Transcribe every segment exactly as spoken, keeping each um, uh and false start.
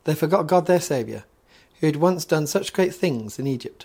They forgot God their Saviour, who had once done such great things in Egypt.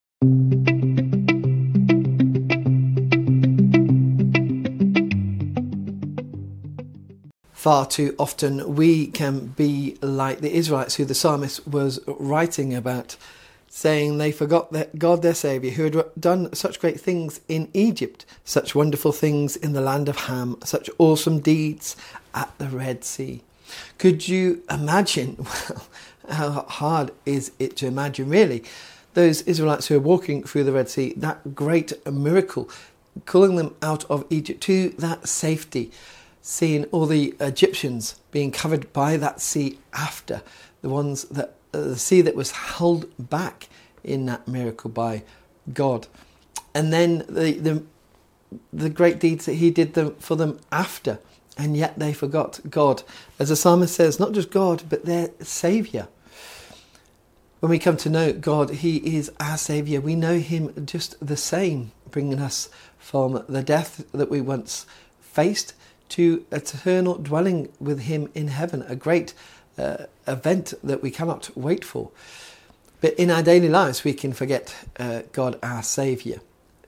Far too often we can be like the Israelites who the psalmist was writing about, saying they forgot that God their Saviour, who had done such great things in Egypt, such wonderful things in the land of Ham, such awesome deeds at the Red Sea. Could you imagine, well, how hard is it to imagine really, those Israelites who are walking through the Red Sea, that great miracle, calling them out of Egypt to that safety, seeing all the Egyptians being covered by that sea after, the ones that uh, the sea that was held back in that miracle by God, and then the the, the great deeds that he did them for them after, and yet they forgot God, as the psalmist says, not just God but their Saviour. When we come to know God, he is our Saviour. We know him just the same, bringing us from the death that we once faced to eternal dwelling with him in heaven, a great uh, event that we cannot wait for. But in our daily lives, we can forget uh, God, our Saviour.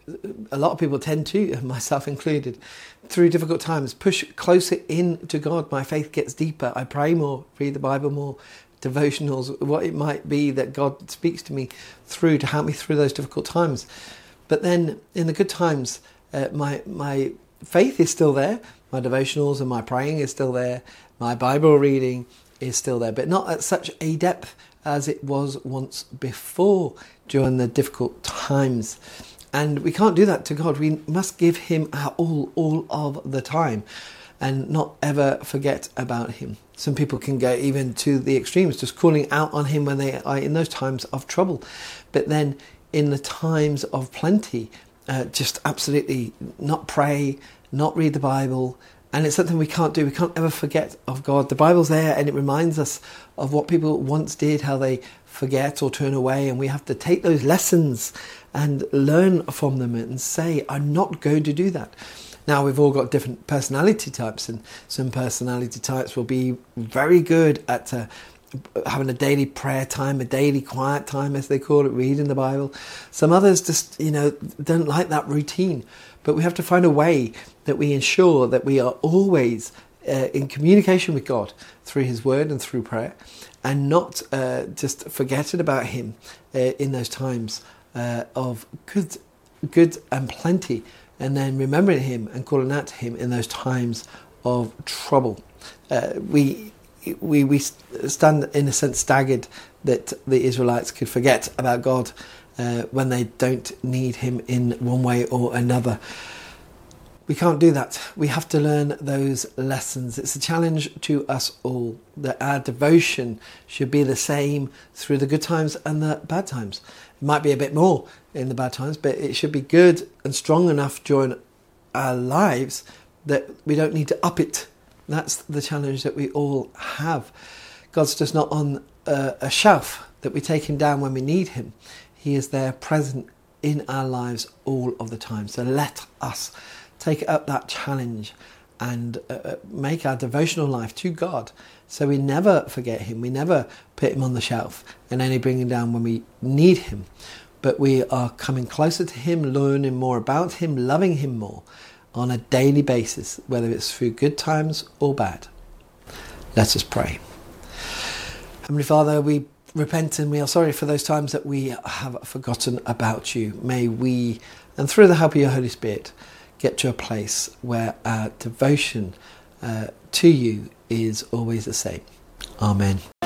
A lot of people tend to, myself included, through difficult times, push closer in to God. My faith gets deeper. I pray more, read the Bible more, devotionals, what it might be that God speaks to me through to help me through those difficult times. But then in the good times, uh, my my faith is still there. My devotionals and my praying is still there. My Bible reading is still there, but not at such a depth as it was once before during the difficult times. And we can't do that to God. We must give him our all, all of the time, and not ever forget about him. Some people can go even to the extremes, just calling out on him when they are in those times of trouble. But then in the times of plenty, uh, just absolutely not pray, not read the Bible. And it's something we can't do. We can't ever forget of God. The Bible's there and it reminds us of what people once did, how they forget or turn away. And we have to take those lessons and learn from them and say, I'm not going to do that. Now, we've all got different personality types, and some personality types will be very good at uh, having a daily prayer time, a daily quiet time, as they call it, reading the Bible. Some others just, you know, don't like that routine. But we have to find a way that we ensure that we are always uh, in communication with God through his word and through prayer, and not uh, just forgetting about him uh, in those times uh, of good, good and plenty, and then remembering him and calling out to him in those times of trouble. Uh, we we we stand in a sense staggered that the Israelites could forget about God Uh, when they don't need him in one way or another. We can't do that. We have to learn those lessons. It's a challenge to us all, that our devotion should be the same through the good times and the bad times. It might be a bit more in the bad times, but it should be good and strong enough during our lives that we don't need to up it. That's the challenge that we all have. God's just not on a, a shelf that we take him down when we need him. He is there present in our lives all of the time. So let us take up that challenge and uh, make our devotional life to God, so we never forget him. We never put him on the shelf and only bring him down when we need him. But we are coming closer to him, learning more about him, loving him more on a daily basis, whether it's through good times or bad. Let us pray. Heavenly Father, we repent and we are sorry for those times that we have forgotten about you. May we, and through the help of your Holy Spirit, get to a place where our devotion uh, to you is always the same. Amen.